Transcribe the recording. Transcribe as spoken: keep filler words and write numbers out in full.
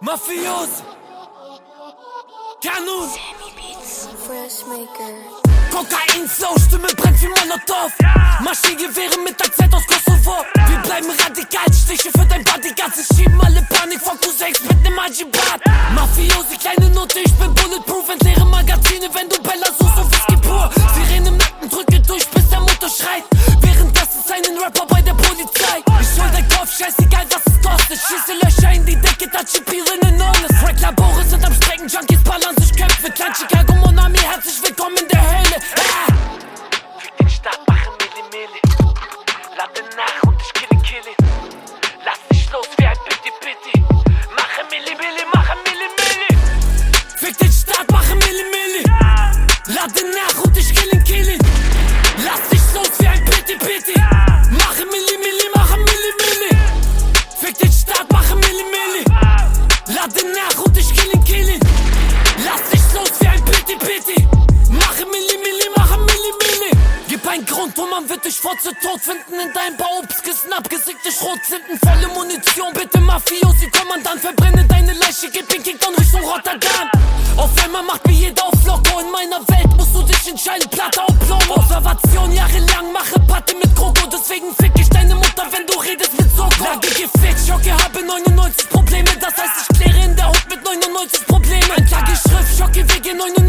Mafiosi Kanun Freshmaker. Kokain-Flow, Stimme brennt wie Molotov. Maschinengewehre mit Akzent aus Kosovo. Wir bleiben radikal, Stiche für dein Bodyguard. Sie schieben alle Panik von Cousins mit nem Ajibat. Mafiosi, kleine Note, ich bin bulletproof. Entleere Magazine, wenn du Bella suchst und Whisky pur. Sirene im Nacken, drücke durch, bis der Motor schreit. Währenddessen ist einen Rapper bei der Polizei. Ich hol dein Kopf, scheißegal was es kostet. Schieße Löcher in die Decke, Tachipirin alles. Crack-Labore sind am Strecken, Junkies ballern sich Köpfe. Klein Chicago, Monami, herzlich willkommen in der Hölle. Ah! Fick den Staat, mache Milli Milli. Lade nach und ich kille Killing. Lass dich los wie ein Pitti Pitti. Mache Milli Milli, mache Milli Milli. Fick den Staat, mache Milli Milli. Lade nach und ich kille Killing. Lass dich los wie ein Pitti Pitti. Mache Milli Milli, mache Milli Milli. Fick den Staat, mache Milli Milli. Lade nach und ich kille Killing. Lass dich los wie ein Pitti Pitti. Mache Milli Milli, mache Milli Milli. Gib einen Grund und man wird dich Fotze tot finden. In deinem Bau Obstkissen, abgesickte Schrotzinten. Volle Munition, bitte Mafiosi, Kommandant. Verbrenne deine Leiche, gib den Kickdown Richtung Rotterdam. Auf einmal macht mir jeder auf Loco. In meiner Welt musst du dich entscheiden, Platte auf Plomo. Observation jahrelang, mache Patte mit Kroko. Deswegen fick ich deine Mutter, wenn du redest mit Soko. Lage gefickt, Schocke, habe neunundneunzig Probleme. Das heißt, ich kläre in der Hut mit neunundneunzig Probleme. Anklage, Schrift, Schocke, W G neunundneunzig.